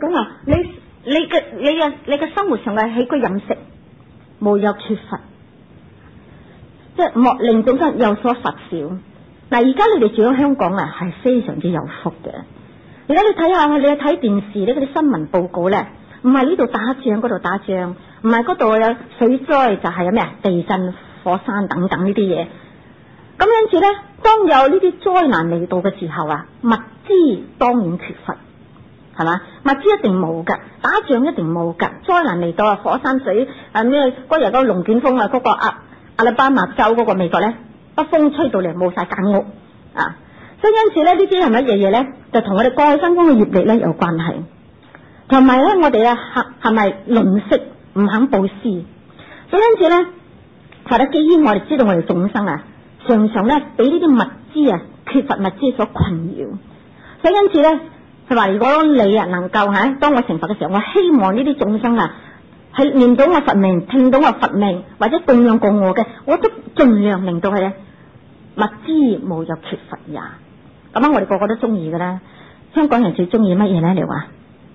講話你嘅生活上嘅起居飲食無有缺乏，即係莫令眾生有所乏少。嗱，而家你哋住喺香港啊，係非常之有福嘅。而家你睇下，你睇電視呢嗰啲新聞報告咧，唔係呢度打仗嗰度打仗，唔係嗰度有水災，就係有咩啊地震、火山等等呢啲嘢。咁因此咧，當有呢啲災難嚟到嘅時候啊，物資當然缺乏，係嘛？物資一定冇噶，打仗一定冇噶，災難嚟到啊，火山水咩嗰日嗰個龍捲風啊，嗰個阿拉巴馬州嗰個美國咧，北風吹到嚟冇晒間屋啊！所以因此咧，呢啲係乜嘢嘢咧？就同我哋過去生工嘅業力咧有關係，同埋咧我哋咧係咪吝嗇唔肯布施？所以因此咧，佛得基於我哋知道我哋眾生啊，常常咧俾呢啲物資啊缺乏物資所困擾。所以因此咧，佢話如果你啊能夠當我成佛嘅時候，我希望呢啲眾生啊係念到我佛名、聽到我佛名或者供養過我嘅，我都盡量令到佢物資無有缺乏也。咁樣我哋個個都中意嘅啦。香港人最中意乜嘢咧？你話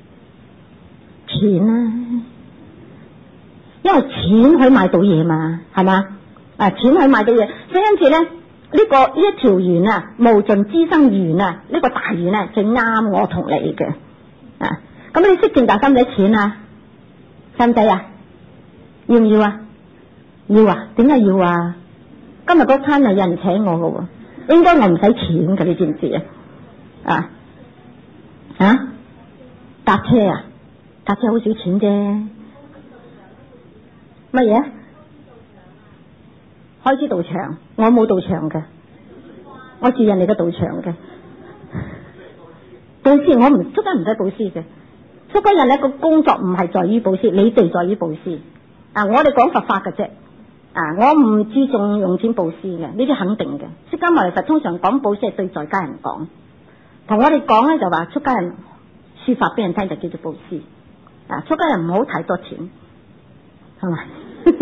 錢啊，因為錢可以買到嘢嘛，係嘛？錢可以買到嘢，所以因此咧，呢一條緣啊，無盡資生緣啊，呢個大緣啊，最啱我同你嘅啊。咁你識淨大使唔使錢啊？使唔使啊？要唔要啊？要啊？點解要啊？今日嗰餐係有人請我嘅喎。應該我唔使錢嘅，你知唔知啊？搭車啊？搭車好少錢啫。乜嘢？開始道場，我冇道場嘅，我住人哋嘅道場嘅。布施我唔出家唔使布施嘅，出家人咧個工作唔係在於布施，你哋在於布施。我哋講佛法嘅啫。我唔注重用錢布施嘅，呢啲肯定嘅。釋迦牟尼佛通常講布施係對在家人講，同我哋講咧就話出家人說法俾人聽就叫做布施。出家人唔好太多錢，係咪？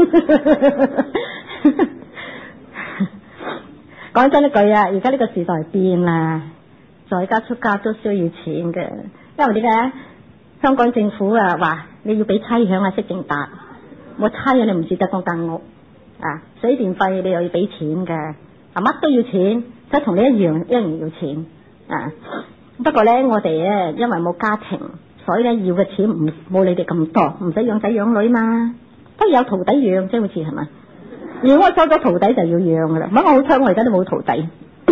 講真一句啊，而家呢個時代變啦，在家出家都需要錢嘅，因為點解？香港政府話你要俾差餉啊，識正達，冇差餉你唔住得嗰間屋。水電費你又要俾錢嘅，乜都要錢，即係同你一樣要錢。不過咧，我哋咧因為冇家庭，所以咧要嘅錢冇你哋咁多，唔使養仔養女嘛，不有徒弟養，即係好似係咪？如果我收咗徒弟就要養噶啦，我好彩我而家都冇徒弟。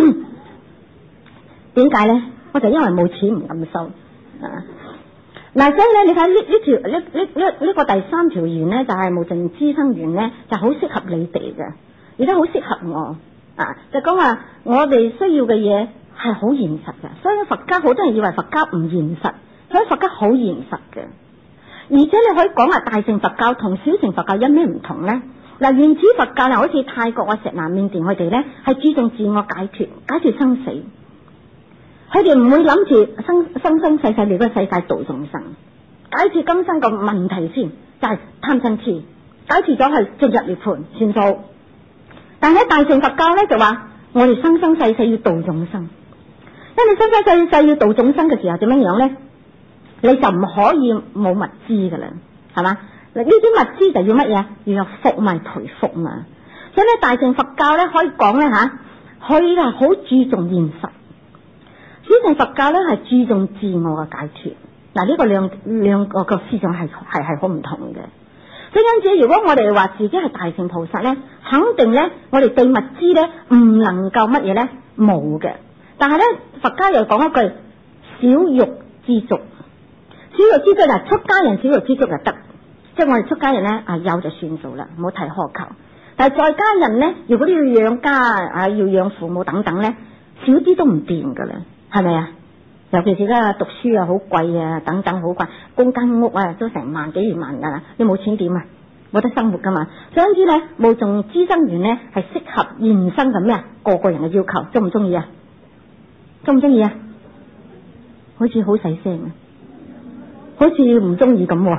點解咧？我就因為冇錢唔敢收。所以咧，你睇呢個第三條緣咧，就係無盡資生緣咧，就好適合你哋嘅，而且好適合我。就講話我哋需要嘅嘢係好現實嘅，所以佛家好多人以為佛家唔現實，所以佛家好現實嘅。而且你可以講話大乘佛教同小乘佛教有咩唔同咧？原始佛教好似泰國啊、錫蘭、緬甸佢哋咧係注重自我解脫生死。佢哋唔會諗住生世世嚟個世界度眾生，解決今生個問題先，就係貪嗔痴，解決咗去進入涅槃算數。但係大乘佛教咧就話，我哋生生世世要度眾生，因為生生世世要度眾生嘅時候點樣樣咧，你就唔可以冇物資噶啦，係嘛？呢啲物資就要乜嘢？要有福咪培福嘛。所以咧，大乘佛教咧可以講咧佢係好注重現實。小乘佛教咧係注重自我嘅解脫，呢個兩個嘅思想係好唔同嘅。所以因此，如果我哋話自己係大乘菩薩咧，肯定咧我哋對物資咧唔能夠乜嘢咧冇嘅。但係咧佛家又講一句少欲知足，少欲知足嗱，出家人少欲知足就得，即係我哋出家人咧有就算數啦，唔好太苛求。但係在家人咧，如果你要養家要養父母等等咧，少啲都唔掂噶啦。係咪啊？尤其是而家讀書好貴啊，等等好貴，供間屋都成萬幾二萬噶啦，你冇錢點啊？冇得生活噶嘛。所以咧，無盡資生緣咧係適合現生嘅咩個個人嘅要求，中唔中意啊？中唔中意啊？好似好細聲啊，好似唔中意咁。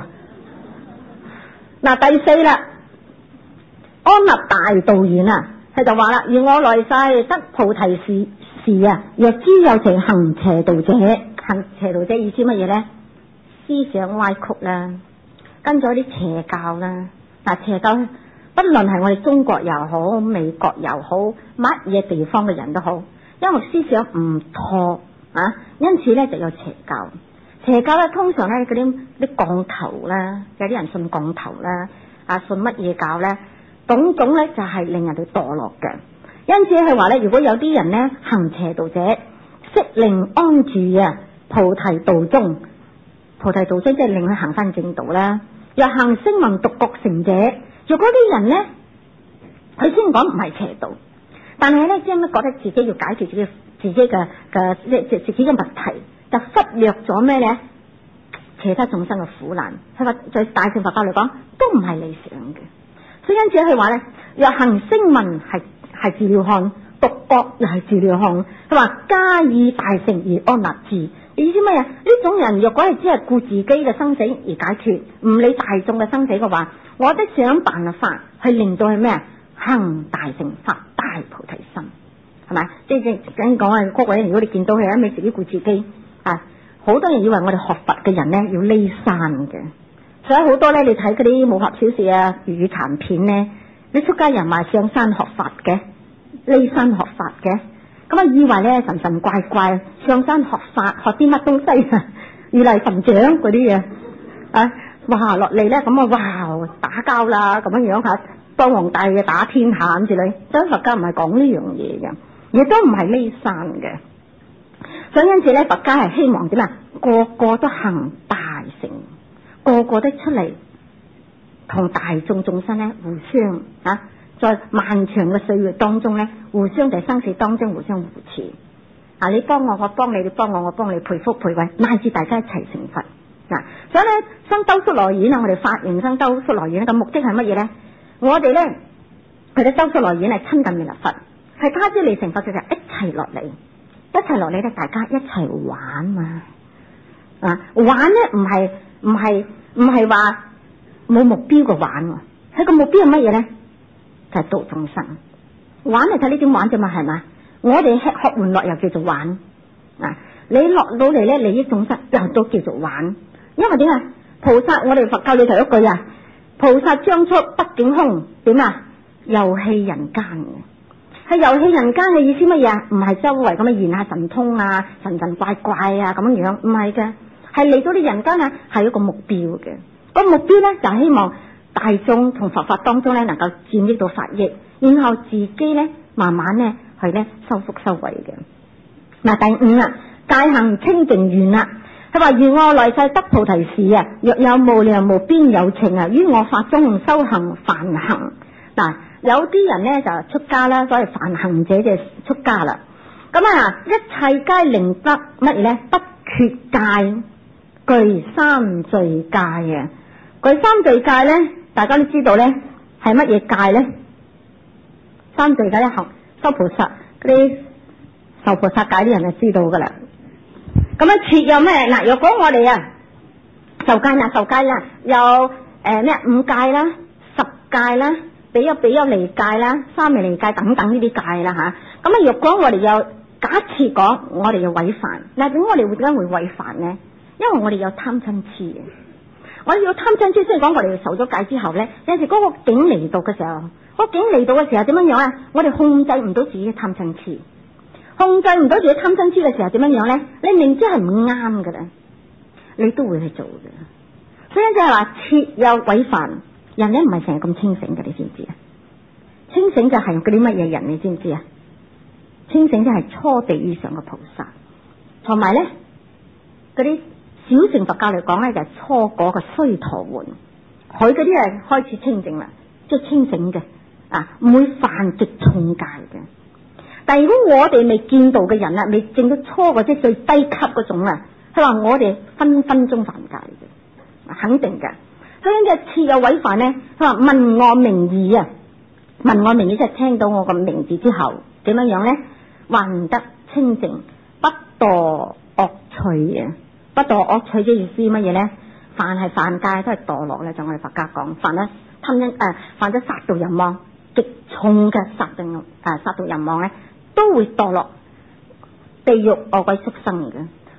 第四啦，安立大道緣佢就話啦，如我來世得菩提時若知有情行邪道者，行邪道者意思乜嘢咧？ 思想歪曲啦，跟咗啲邪教啦。嗱，邪教不論係我哋中國又好，美國又好，乜嘢地方嘅人都好，因為思想唔妥啊，因此咧就有邪教。邪教咧通常咧嗰啲降頭啦，有啲人信降頭啦，啊信乜嘢教咧，種種咧就係令人哋墮落嘅。因此係話咧，如果有啲人咧行邪道者，悉令安住啊菩提道中，菩提道中即係令佢行翻正道啦。若行聲聞獨覺乘者，如果啲人咧，佢先講唔係邪道，但係咧即係覺得自己要解決自己嘅自己嘅問題，就忽略咗咩咧？其他眾生嘅苦難，佢話在大乘佛教嚟講都唔係理想嘅。所以因此佢話咧，若行聲聞係自了漢，獨覺又係自了漢。佢話加以大乘而安立之，意思咩啊？呢種人若果係只係顧自己嘅生死而解決，唔理大眾嘅生死嘅話，我得想辦法去令到係咩啊？行大乘發大菩提心，係咪？即係緊講啊，各位，如果你見到佢一味自己顧自己啊，好多人以為我哋學佛嘅人咧要匿山嘅，所以好多咧你睇嗰啲武俠小說啊、粵語殘片咧，你出家人話上山學法嘅，匿山學法嘅，咁啊以為咧神神怪怪上山學法，學啲乜東西啊，如來神掌嗰啲嘢啊，哇落嚟咧咁啊，哇打交啦咁樣吓，當皇帝嘅打天下咁之類，所以佛家唔係講呢樣嘢嘅，亦都唔係匿山嘅。所以因此咧，佛家係希望點啊？個個都行大乘，個個都出嚟同大眾眾生咧互相啊，在漫長嘅歲月當中咧，互相在生死當中互相扶持。啊，你幫我，我幫你，你幫我，我幫你，培福培慧，乃至大家一齊成佛。嗱，所以咧，生兜率來演啊，我哋發願生兜率來演嘅目的係乜嘢咧？我哋咧，佢哋兜率來演係親近彌勒佛，係他朝嚟成佛嘅時候一齊落嚟。一齊落嚟咧，大家一齊玩嘛，啊玩咧唔係話冇目標嘅玩，佢個目標係乜嘢咧？就係度眾生。玩係睇呢點玩啫嘛，係嘛？我哋吃喝玩樂又叫做玩啊！你落到嚟咧利益眾生又都叫做玩，因為點啊？菩薩我哋佛教裏頭一句啊，菩薩將出畢竟空，點啊？遊戲人間嘅。係遊戲人間嘅意思乜嘢啊？唔係周圍咁樣現下神通啊、神神怪怪啊咁樣樣，唔係嘅，係嚟到啲人間啊，係一個目標嘅。個目標咧就係希望大眾同佛法當中咧能夠佔益到法益，然後自己咧慢慢咧係咧修福修慧嘅。嗱，第五啦，戒行清淨願啦。佢話如我來世得菩提時啊，若有無量無邊有情啊，於我法中修行梵行。嗱。有啲人咧就出家啦，所謂梵行者就出家啦。咁啊，一切皆令得乜嘢咧？不缺戒，具三聚戒啊！具三聚戒咧，大家都知道咧係乜嘢戒咧？三聚戒一行修菩薩嗰啲受菩薩戒啲人就知道噶啦。咁啊，切有咩？嗱，若果我哋啊受戒啦，有咩5戒啦、10戒啦。比丘尼戒啦、沙彌尼戒等等呢啲戒啦吓，咁啊，若果我哋有假設講我哋有違犯，嗱，點我哋點解會違犯呢？因為我哋有貪嗔癡嘅，我哋有貪嗔癡，雖然講我哋受咗戒之後咧，有陣時嗰個境嚟到嘅時候，嗰境嚟到嘅時候點樣樣啊？我哋控制唔到自己嘅貪嗔癡，控制唔到自己貪嗔癡嘅時候點樣樣咧？你明知係唔啱嘅咧，你都會去做嘅，所以就係話切有違犯。人咧唔係成日咁清醒嘅，你知唔知啊？清醒就係嗰啲乜嘢人，你知唔知啊？清醒就係初地以上嘅菩薩，同埋咧嗰啲小乘佛教嚟講咧就係初果嘅須陀洹，佢嗰啲係開始清淨啦，即係清醒嘅啊，唔會犯極重戒嘅。但係如果我哋未見到嘅人啦，未證到初嗰啲最低級嗰種啊，佢話我哋分分鐘犯戒嘅，肯定嘅。所以嘅切有違犯咧，佢話聞我名義啊，聞我名義即係聽到我個名字之後點樣樣咧，還得清淨，不墮惡趣啊！不墮惡趣嘅意思乜嘢咧？凡係犯戒都係墮落咧，就我哋佛家講，犯咗犯咗殺盜淫妄，極重嘅殺盜淫妄咧，都會墮落地獄惡鬼畜生嘅。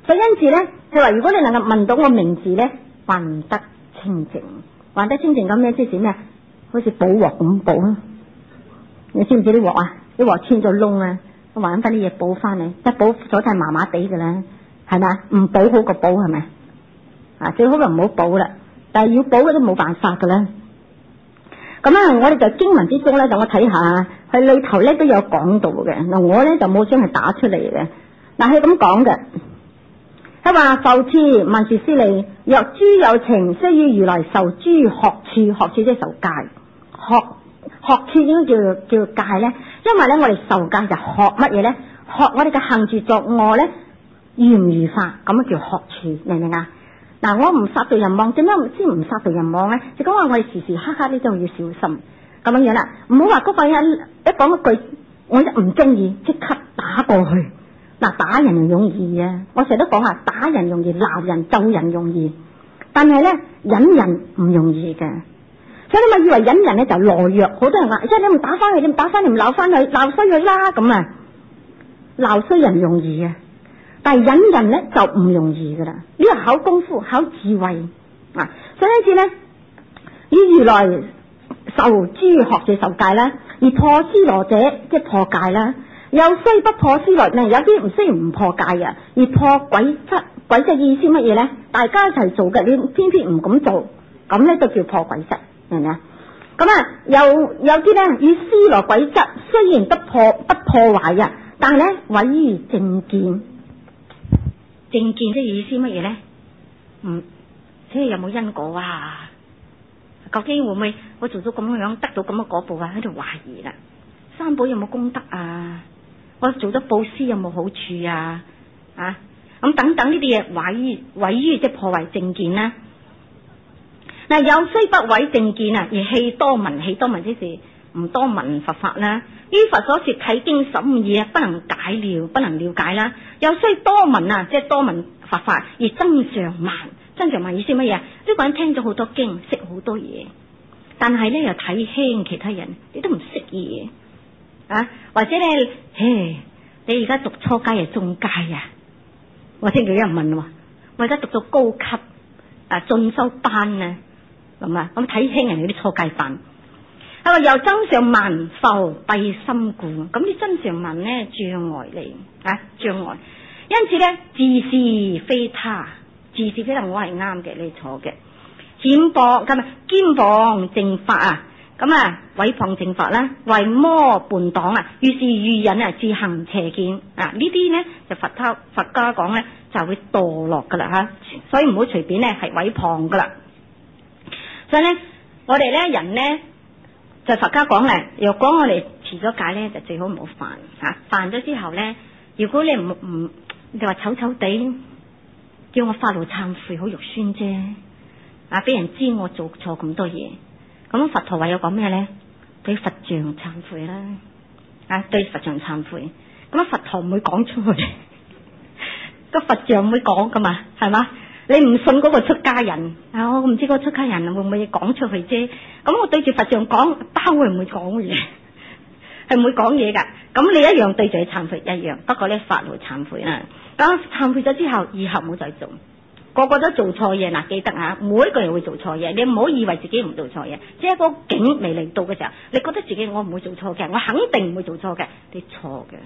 所以因此咧，佢話如果你能夠問到我名字咧，還得清淨，還得清淨咁咩？即係咩？好似補鑊咁補啊！你知唔知啲鑊啊？啲鑊穿咗窿啊，我揾翻啲嘢補翻嚟，一補咗就係麻麻地噶啦，係咪啊？唔補好過補係咪？啊，最好就唔好補啦，但係要補嗰啲冇辦法噶啦。咁啊，我哋就經文之中咧，就我睇下，佢裏頭咧都有講到嘅。嗱，我咧就冇將佢打出嚟嘅。嗱，佢咁講嘅，佢話復次萬事師利，若諸有情，須於如來受諸學處，學處即係受戒，學處應該叫戒咧，因為咧我哋受戒就學乜嘢咧？學我哋嘅行住作惡咧，如唔如法，咁樣叫學處，明唔明啊？嗱，我唔殺盜淫妄，點解唔知唔殺盜淫妄咧？就講話我哋時時刻刻呢都要小心咁樣樣啦，唔好話嗰個人一講一句，我一唔中意即刻打過去。嗱，打人容易啊，我成日都講下，打人容易，鬧人咒人容易，但係咧忍人唔容易嘅。所以你咪以為忍人咧就懦弱，好多人話，即係你唔打翻佢，你唔打翻你唔鬧翻佢，鬧衰佢啦咁啊，鬧衰人容易啊。但係忍人咧就唔容易噶啦，呢個考功夫、考智慧啊！所以因此咧，以如來受諸學者受戒啦，而破尸羅者即係破戒啦，又雖不破尸羅咧，有啲唔雖然唔破戒啊，而破鬼則。鬼則意思乜嘢咧？大家一齊做嘅，你偏偏唔敢做，咁咧就叫破鬼則，明唔明啊？咁啊，有啲咧以尸羅鬼則，雖然不破壞啊，但係咧毀於正見。正見即係意思乜嘢咧？即係有冇因果啊？究竟會唔會我做咗咁樣得到咁嘅果報啊？喺度懷疑啦。三寶有冇功德啊？我做咗布施有冇好處啊？啊咁等等呢啲嘢毀於即係破壞正見啦。嗱，有雖不毀正見啊，而棄多聞，即是唔多聞佛法啦。於佛所說契經15義不能解了，不能了解啦。又雖多聞啊，即係多聞佛法而增上慢。增上慢意思乜嘢？呢個人聽咗好多經，識好多嘢，但係咧又睇輕其他人，你都唔識嘢啊？或者咧，你而家讀初階啊，中階啊？或者有人問我而家讀到高級進修班啊，咁睇輕人嗰啲初階班。佢話又增上慢浮閉心故，咁啲增上慢咧障礙嚟障礙。因此咧，自是非他，我係啱嘅，你錯嘅。兼謗正法啊，毀謗正法啦，為魔叛黨啊，於是愚人啊自行邪見啊，呢啲咧就佛家講咧就會墮落噶啦吓，所以唔好隨便咧係毀謗噶啦。所以咧，我哋咧人咧就佛家講咧，若果我哋持咗戒咧，就最好唔好犯吓，犯咗之後咧，如果你唔你話醜醜地，叫我發怒懺悔，好肉酸啫。俾人知我做錯咁多嘢，咁佛陀唯有講咩咧？對佛像懺悔啦，對佛像懺悔。咁佛陀唔會講出去，個佛像唔會講噶嘛，係嘛？你唔信嗰個出家人，我唔知嗰個出家人會唔會講出去啫。咁我對住佛像講，包會唔會講嘢？係唔會講嘢噶。咁你一樣對住佢懺悔一樣，不過咧發怒懺悔啦。咁懺悔咗之後，以後唔好再做。個個都做錯嘢嗱，記得每一個人會做錯嘢，你唔好以為自己唔做錯嘢，即係個境未嚟到嘅時候，你覺得自己我唔會做錯嘅，我肯定唔會做錯嘅，你錯嘅。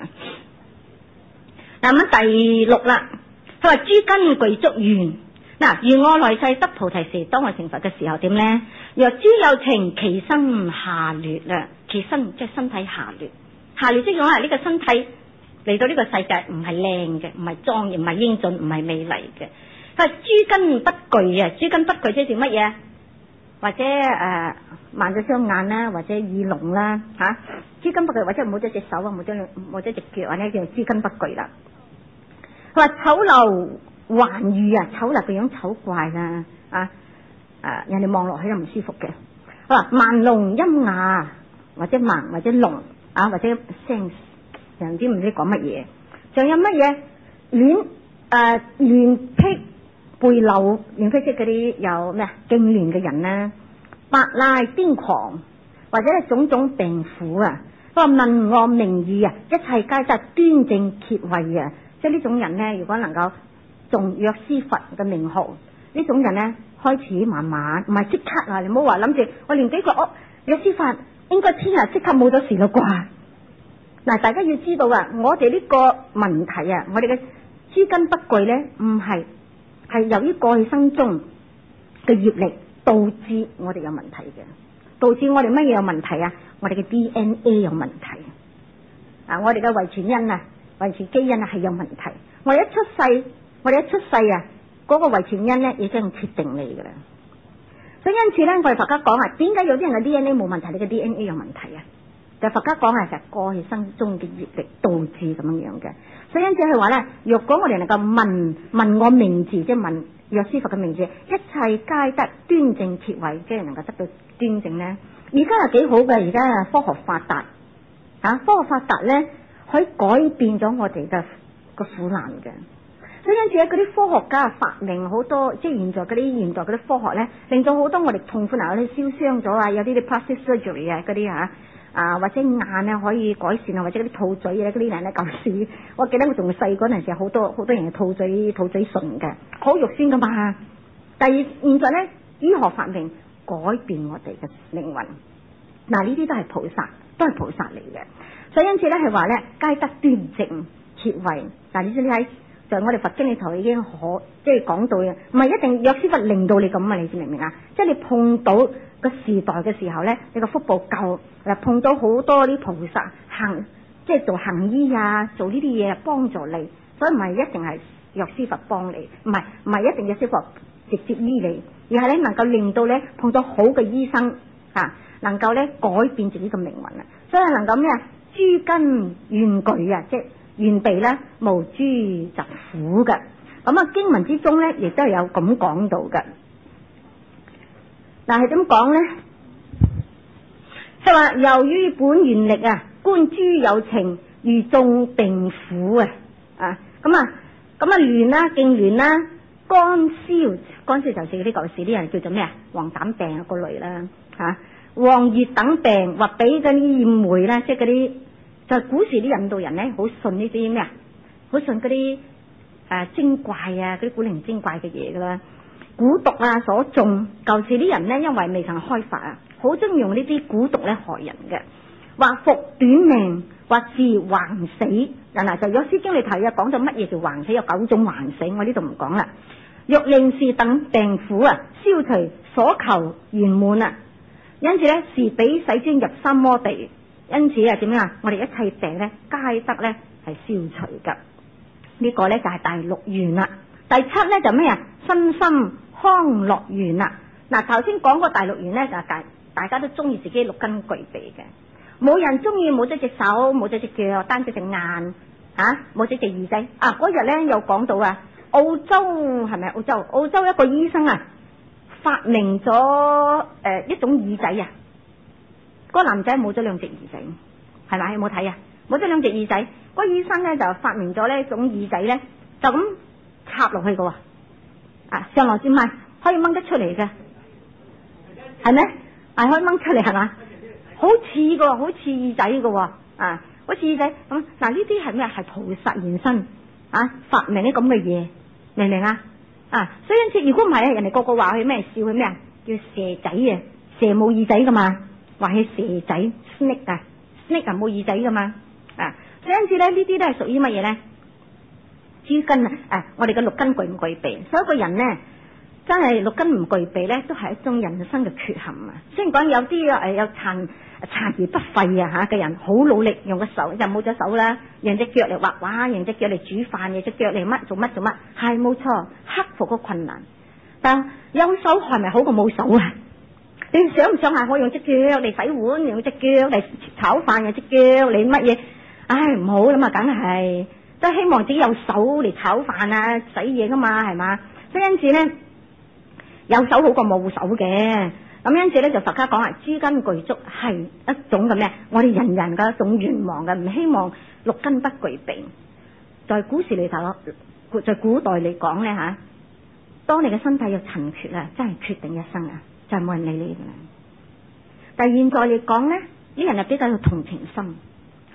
咁第6啦，佢話諸根具足緣，如我來世得菩提時，當我成佛嘅時候點咧？若諸有情，其身下劣啦，其身即係身體下劣，下劣即係講呢個身體嚟到呢個世界唔係靚嘅，唔係莊嚴，唔係英俊，唔係美麗嘅。佢話諸根不具啊，諸根不具即係乜嘢？或者盲咗雙眼啦，或者耳聾啦嚇，諸根不具，或者冇咗隻手啊，冇咗隻腳啊，呢叫諸根不具啦。佢話醜陋橫遇啊，醜陋個樣醜怪啦人哋望落去都唔舒服嘅。佢話盲聾音啞，或者盲或者聾或者聲人啲唔知講乜嘢，仲有乜嘢亂僻背漏，亂僻即嗰啲有咩痙攣嘅人啦，白賴癲狂，或者係種種病苦啊。佢話文惡名譽啊，一切皆則端正歇慧啊，即係呢種人咧，如果能夠重約斯佛嘅名號，呢種人呢，開始慢慢唔係即刻啊！你唔好話諗住我念幾個約斯佛應該聽日即刻冇咗事啦啩？嗱，大家要知道啊，我哋呢個問題啊，我哋嘅諸根不具呢，唔係由於過去生中嘅業力導致我哋有問題嘅，導致我哋乜嘢有問題啊？我哋嘅 DNA 有問題啊！我哋嘅遺傳因啊，遺傳基因啊係有問題。我哋一出世啊，嗰個遺傳因咧已經決定你噶啦。所以因此咧，我哋佛家講啊，點解有啲人嘅 DNA 冇問題，你嘅 DNA 有問題啊？就佛家講係其實過去生中嘅業力導致咁樣嘅。所以因此係話咧，若果我哋能夠問我名字，即係問約斯佛嘅名字，一切皆得端正徹位，即係能夠得到端正咧。而家係幾好嘅，而家科學發達啊，科學發達咧可以改變咗我哋嘅個苦難嘅。所以因此咧，嗰啲科學家發明好多，即係現在嗰啲科學咧，令到好多我哋痛苦嗱，有啲燒傷咗啊，有啲 plastic surgery 啊嗰啲或者眼啊可以改善啊，或者嗰啲吐嘴啊嗰啲人咧舊時，我記得我仲細嗰陣時，好多人吐嘴唇嘅，好肉酸噶嘛。第二，現在咧醫學發明改變我哋嘅靈魂，嗱呢啲都係菩薩嚟嘅。所以因此咧係話咧，皆得端正徹位。嗱你知喺就我哋佛經裏頭已經即係講到嘅，唔係一定約斯佛令到你咁啊，你知明唔明啊？即係你碰到個時代嘅時候咧，你個福報夠，碰到好多啲菩薩即係做行醫啊，做呢啲嘢幫助你，所以唔係一定係約斯佛幫你，唔係一定約斯佛直接醫你，而係咧能夠令到咧碰到好嘅醫生能夠咧改變自己嘅命運啊，所以能夠咩啊？諸根願具啊，即係願備咧無諸疾苦嘅。咁啊經文之中咧亦都係有咁講到嘅。但係點講咧？即係話由於本願力啊，觀諸有情如眾病苦啊，咁啊亂啦，痙攣啦，肝燒就係嗰啲舊時啲人叫做咩啊？黃疸病啊嗰類啦黃熱等病，或俾嗰啲厭霉啦，即係嗰啲就係古時啲印度人咧，好信呢啲咩啊？好信嗰啲精怪啊，嗰啲古靈精怪嘅嘢噶啦，蠱毒啊所中。舊時啲人咧，因為未曾開發啊，好中意用呢啲蠱毒咧害人嘅，或服短命，或是橫死。嗱就約斯經裏頭啊講到乜嘢叫橫死，有9種橫死，我呢度唔講啦。欲令是等病苦啊，消除所求圓滿啊。因此咧，是比使尊入三摩地。因此啊，點樣啊？我哋一切病咧，皆得咧係消除噶。呢個咧就係第6願啦。第7咧就咩啊？身心康樂願啦。嗱，頭先講過第6願咧，就係大家都中意自己6根具備嘅，冇人中意冇咗隻手，冇咗隻腳，單隻隻眼冇咗隻耳仔。嗰日咧又講到澳洲係咪？澳洲一個醫生發明咗一種耳仔啊！嗰個男仔冇咗2隻耳仔，係咪？有冇睇啊？冇咗2隻耳仔，嗰個醫生咧就發明咗呢一種耳仔咧，就咁插落去嘅喎，上落線可以掹得出嚟嘅，係咩？可以掹出嚟係嘛？好似耳仔嘅喎，好似耳仔咁。嗱呢啲係咩？係菩薩現身發明啲咁嘅嘢，明唔明啊？所以因此如果唔係人哋個個話佢咩，笑佢咩叫蛇仔啊，蛇冇耳仔噶嘛，話係蛇仔 snake 冇耳仔噶嘛。所以因此咧呢啲都係屬於乜嘢咧？諸根我哋嘅6根具唔具備？所以一個人咧真係6根唔具備咧，都係一種人生嘅缺陷啊。雖然講有啲有殘而不廢嘅人，好努力用個手，就冇咗手啦，用隻腳嚟畫畫，用隻腳嚟煮飯，用隻腳嚟做乜，係冇錯，克服個困難。但有手係咪好過冇手啊？你想唔想我用隻腳嚟洗碗，用隻腳嚟炒飯，用隻腳嚟乜嘢？唔好啦嘛，梗係都希望自己有手嚟炒飯洗嘢噶嘛，係嘛？所以因此咧，有手好過冇手嘅。咁因此咧就佛家講諸根具足係一種嘅咩？我哋人嘅一種願望嘅，唔希望6根不具備。在古時裏頭，在古代嚟講咧當你嘅身體有殘缺真係決定一生就係冇人理你噶啦。但係現在嚟講咧，啲人比較有同情心，係嘛？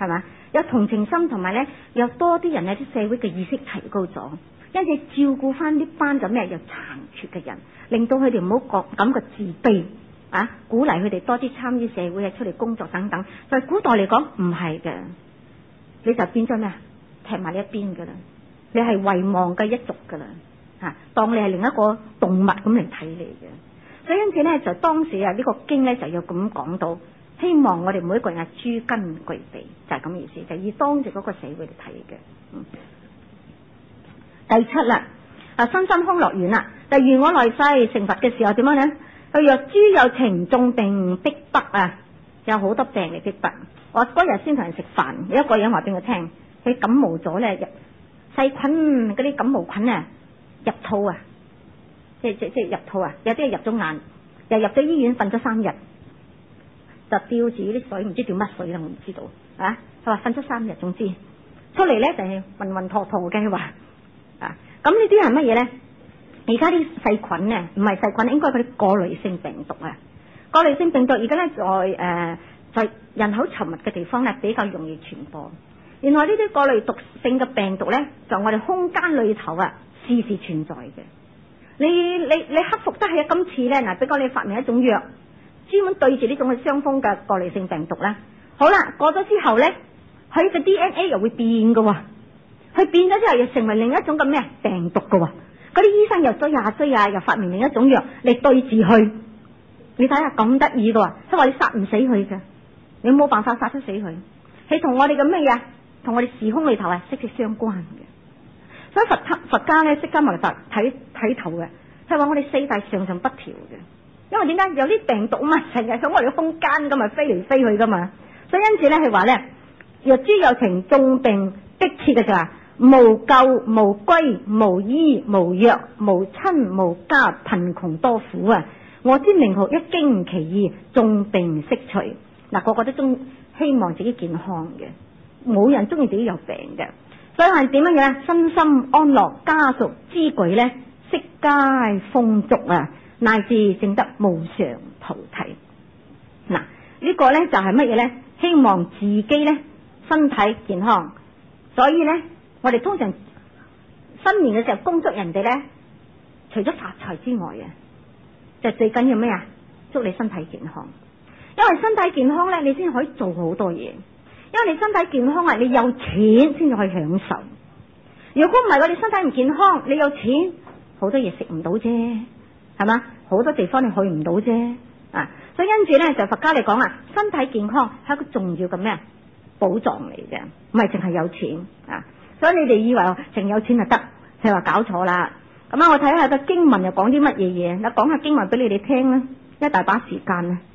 有同情心，同埋咧有多啲人咧啲社會嘅意識提高咗，因此照顧翻呢班咁咩有殘缺嘅人，令到佢哋唔好感覺自卑啊，鼓勵佢哋多啲參與社會啊，出嚟工作等等。在古代嚟講唔係嘅，你就變咗咩啊？踢埋呢一邊噶啦，你係遺忘嘅一族噶啦，當你係另一個動物咁嚟睇你嘅。所以因此咧，就當時啊呢個經咧就有咁講到，希望我哋每一個人啊諸根具備，就係咁意思，就以當時嗰個社會嚟睇嘅。第七啦，身心康樂園啦，就如我來世成佛嘅時候點樣咧？佢若諸有情重病逼迫啊，有好多病嚟逼迫。我嗰日先同人食飯，有一個人話俾我聽，佢感冒咗咧，細菌嗰啲感冒菌啊入肚啊，即係入肚啊，有啲係入咗眼，又入咗醫院瞓咗3日，就吊住啲水，唔知吊乜水啦，我唔知道啊。佢話瞓咗3日，總之出嚟咧就係暈暈陀陀嘅。佢話啊，咁呢啲係乜嘢咧？而家啲細菌咧，唔係細菌，應該嗰啲過濾性病毒啊。過濾性病毒而家咧在人口稠密嘅地方咧比較容易傳播。原來呢啲過濾毒性嘅病毒咧，在我哋空間裏頭啊，時時存在嘅。你克服得起今次咧，嗱，比如講你發明一種藥，專門對住呢種嘅傷風嘅過濾性病毒啦。好啦，過咗之後咧，佢嘅 DNA 又會變嘅喎，佢變咗之後又成為另一種嘅咩病毒嘅喎。嗰啲醫生又追啊，又發明另一種藥嚟對治佢。你睇下咁得意嘅喎，佢話你殺唔死佢嘅，你冇辦法殺得死佢。佢同我哋嘅咩嘢，同我哋時空裏頭係息息相關嘅。所以佛家咧，釋迦牟尼佛睇頭嘅，係話我哋四大上上不調嘅。因為點解有啲病毒啊嘛，成日喺我哋嘅空間咁嘛，飛嚟飛去噶嘛。所以因此咧，係話咧，若諸有情重病迫切嘅就話，無救無歸無醫無藥無親無家，貧窮多苦啊！我之名號一經其義，眾病悉除。嗱，個個都希望自己健康嘅，冇人中意自己有病嘅。所以係點樣嘅？身心安樂，家屬之具咧，悉皆豐足啊，乃至證得無上菩提。嗱，呢個咧就係乜嘢咧？希望自己咧身體健康。所以咧，我哋通常新年嘅時候恭祝人哋咧，除咗發財之外啊，就最緊要咩啊？祝你身體健康。因為身體健康咧，你先可以做好多嘢。因為你身體健康啊，你有錢先至可以享受。如果唔係，我哋身體唔健康，你有錢好多嘢食唔到啫，係嘛？好多地方你去唔到啫啊！所以因此咧，就佛家嚟講啊，身體健康係一個重要嘅咩寶藏嚟嘅，唔係淨係有錢啊！所以你哋以為淨有錢就得，就話搞錯啦。咁啊，我睇下個經文又講啲乜嘢嘢，我講下經文俾你哋聽啦，一大把時間啊。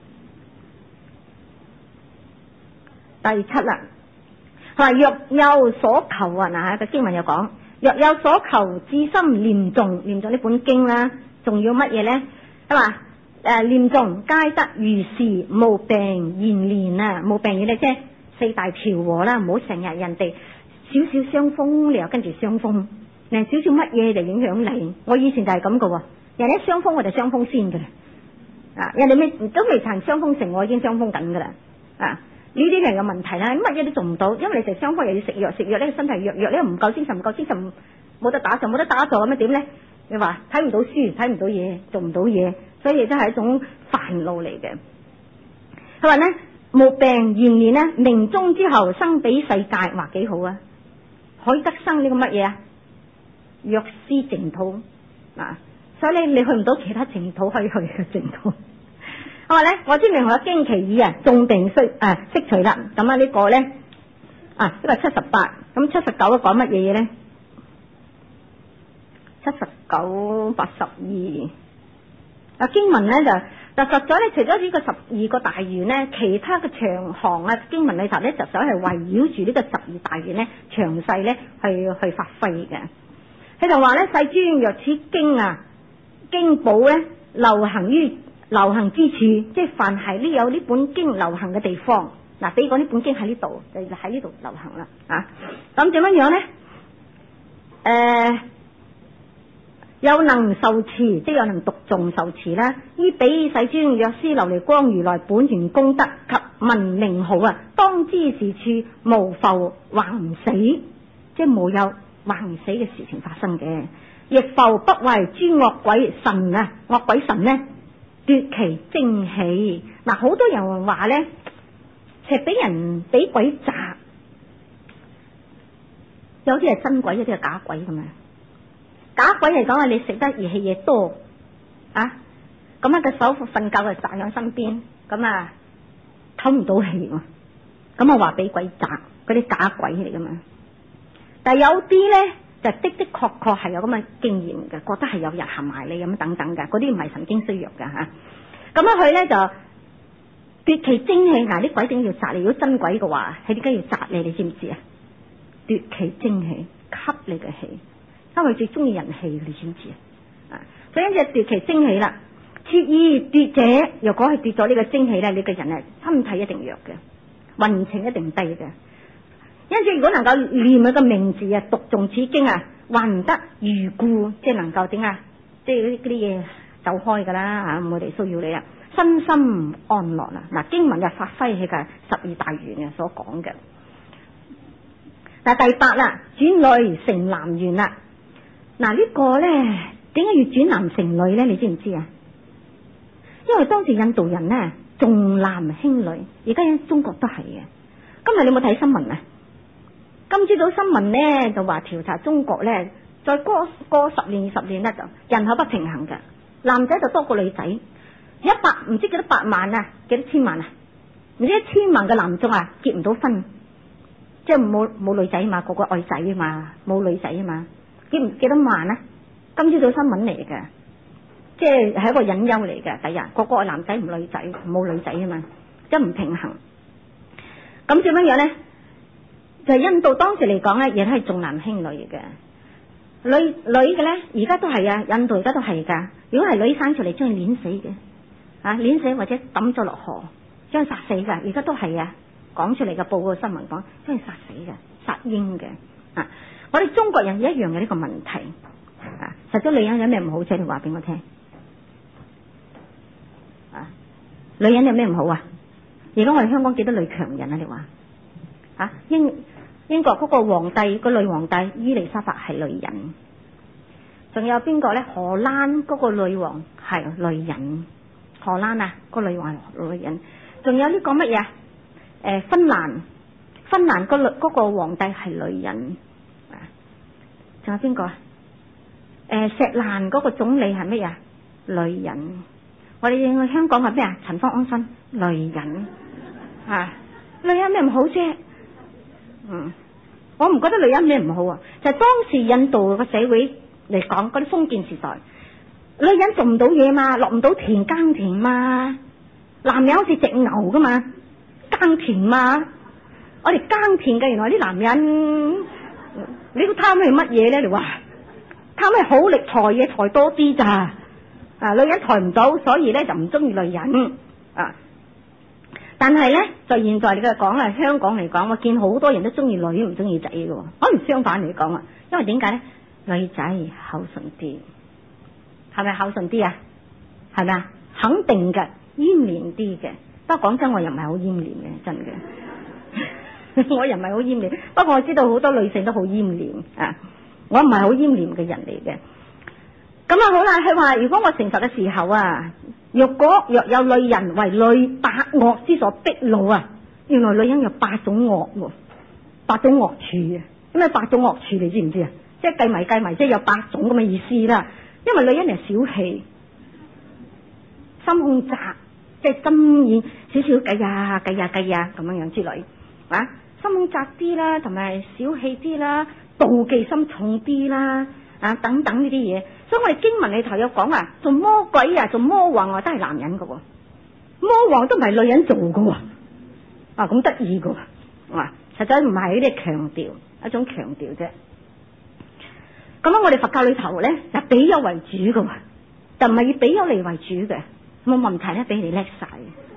第七啦，係話若有所求啊，嗱，個經文又講，若有所求，至心念誦呢本經啦，仲要乜嘢咧？係嘛？念誦皆得如是，無病延年啊，無病延年即係四大調和啦，唔好成日人哋少少傷風，你又跟住傷風，人少少乜嘢就影響你。我以前就係咁噶喎，人一傷風我就傷風先噶啦，啊，人哋咩都未曾傷風成，我已經傷風緊噶啦，啊。呢啲係有問題啦，乜嘢都做唔到，因為你食傷風又要食藥咧，身體弱咧唔夠精神，冇得打坐咁樣點咧？你話睇唔到書，睇唔到嘢，做唔到嘢，所以都係一種煩惱嚟嘅。佢話咧，無病延年咧，命終之後生彼世界，話幾好啊！可以得生呢個乜嘢啊？藥師淨土啊！所以你去唔到其他淨土，可以去嘅淨土。我話咧，我知名號一經其義啊，眾病悉除啦。咁啊呢個咧呢個78，咁79講乜嘢嘢咧？79、82經文咧就實咗咧，除咗呢個12個大願咧，其他嘅長行啊經文裏頭咧，就想係圍繞住呢個12大願咧，詳細咧去發揮嘅。佢就話咧，世尊若此經經寶咧流行之處，即係凡係呢有呢本經流行嘅地方，嗱，比如講呢本經喺呢度，就喺呢度流行啦，咁點樣咧？有能受持，即係有能讀誦受持啦。依彼世尊藥師琉璃光如來本願功德及聞名號啊，當知是處無復還死，即係冇有還死嘅事情發生嘅。亦復不為諸惡鬼神啊，惡鬼神呢奪其精氣。嗱，好多人話咧，其實俾鬼砸，有啲係真鬼，有啲係假鬼咁樣。假鬼係講話你食得熱氣嘢多啊，咁啊個手瞓覺就砸喺身邊，咁啊唞唔到氣喎，咁啊話俾鬼砸，嗰啲假鬼嚟噶嘛。但係有啲咧就的確係有咁嘅經驗嘅，覺得係有人行埋你咁等等嘅，嗰啲唔係神經衰弱噶吓。咁啊佢咧就奪其精氣，嗱啲鬼點要砸你？如果真鬼嘅話，係點解要砸你？你知唔知啊？奪其精氣，吸你嘅氣，因為最中意人氣，你知唔知啊？所以就奪其精氣啦。切意奪者，若果係奪咗呢個精氣咧，你個人係身體一定弱嘅，運程一定低嘅。因此如果能夠念佢個名字啊，讀誦此經啊，還得如故，即係能夠點啊？即係嗰啲嘢走開噶啦吓，我哋需要你啊，身心安樂啦。嗱，經文就發揮起嘅12大願啊所講嘅。嗱，第8啦，轉女成男願啦。嗱，呢個咧點解要轉男成女咧？你知唔知啊？因為當時印度人呢重男輕女，而家中國都係嘅。今日你有冇睇新聞啊？今朝早新聞呢就話調查中國呢，再過10年20年呢就人口不平衡嘅，男仔就多過女仔，100唔知幾多百萬啊，幾多千萬啊，唔知1000萬嘅男眾啊結唔到婚，即係冇女仔嘛，個個愛仔啊嘛，冇女仔啊嘛，幾多萬啊？今朝早新聞嚟嘅。即係一個隱憂嚟嘅，第日個個男仔唔女仔，冇女仔啊嘛，即係唔平衡。咁點樣咧？就係印度當時嚟講咧，亦都係重男輕女嘅。女嘅咧，而家都係啊，印度而家都係噶。如果係女生出嚟，將佢碾死嘅，碾死或者抌咗落河，將佢殺死噶。而家都係啊，講出嚟嘅報告新聞講，將佢殺死嘅，殺嬰嘅。我哋中國人一樣嘅呢個問題。實咗女人有咩唔好啫？你話俾我聽。女人有咩唔好啊？而家我哋香港幾多女強人啊？你話英國嗰個皇帝，個女皇帝伊麗莎白係女人，仲有邊個咧？荷蘭嗰個女王係女人，荷蘭啊個女王女人，仲有呢個乜嘢？芬蘭嗰個皇帝係女人，仲有邊個啊？錫蘭嗰個總理係乜嘢？女人。我哋香港係咩啊？陳方安生，女人女人咩唔好啫？我唔覺得女人咩唔好啊，就係當時印度個社會嚟講，嗰啲封建時代，女人做唔到嘢嘛，落唔到田耕田嘛，男人好似隻牛噶嘛，耕田嘛，我哋耕田嘅，原來啲男人，你都貪係乜嘢咧？你話貪係好力抬嘢抬多啲咋？女人抬唔到，所以咧就唔中意女人但係咧，就現在你嘅講啊，香港嚟講，我見好多人都中意女唔中意仔嘅，可能相反嚟講啊。因為點解咧？女仔孝順啲，係咪孝順啲啊？係咪啊？肯定嘅，奄憐啲嘅。不過講真，我又唔係好奄憐嘅，真嘅。我又唔係好奄憐，不過我知道好多女性都好奄憐我唔係好奄憐嘅人嚟嘅。咁好啦，佢話如果我成佛嘅時候啊，若有女人為女8惡之所逼惱啊，原來女人有8種惡，8種惡處啊。咁啊8種惡處你知唔知啊？即係計埋，即係有8種咁嘅意思啦。因為女人係小氣，心胸窄，即係心眼少少計啊咁樣之類心胸窄啲啦，同埋小氣啲啦，妒忌心重啲啦。等等呢啲嘢，所以我哋經文裏頭有講做魔鬼做魔王都係男人噶，魔王都唔係女人做噶，咁得意噶，實在唔係呢啲強調，一種強調啫。咁樣我哋佛教裏頭咧就比丘為主噶，就唔係以比丘尼為主嘅，冇問題咧，俾你叻晒，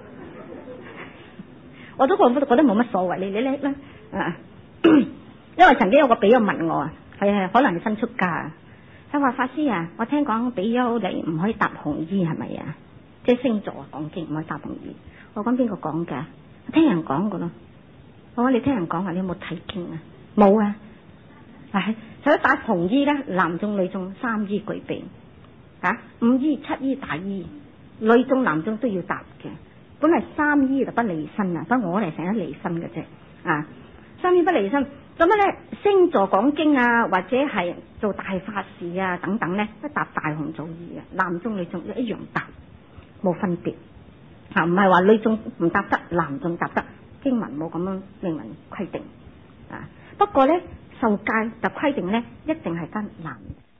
我都覺得冇乜所謂，你叻啦因為曾經有個比丘問我係可能係新出家，佢話法師我聽講比丘尼唔可以搭紅衣係咪啊？即係星座講經唔可以搭紅衣。我講邊個講噶？ 聽人講噶咯。我話你聽人講話，你有冇睇經啊？冇啊。係，除咗帶紅衣咧，男眾女眾三衣具備啊，五衣七衣大衣，女眾男眾都要搭嘅。本嚟三衣就不離身啊，不過我哋成日離身嘅啫啊。三衣不離身，咁樣咧星座講經啊，或者係做大法事啊等等咧，都搭大紅棗衣嘅，男眾女眾一樣搭，冇分別啊，唔係話女眾唔搭得，男眾搭得，經文冇咁樣明文規定啊。不過咧受戒就規定咧，一定係跟男。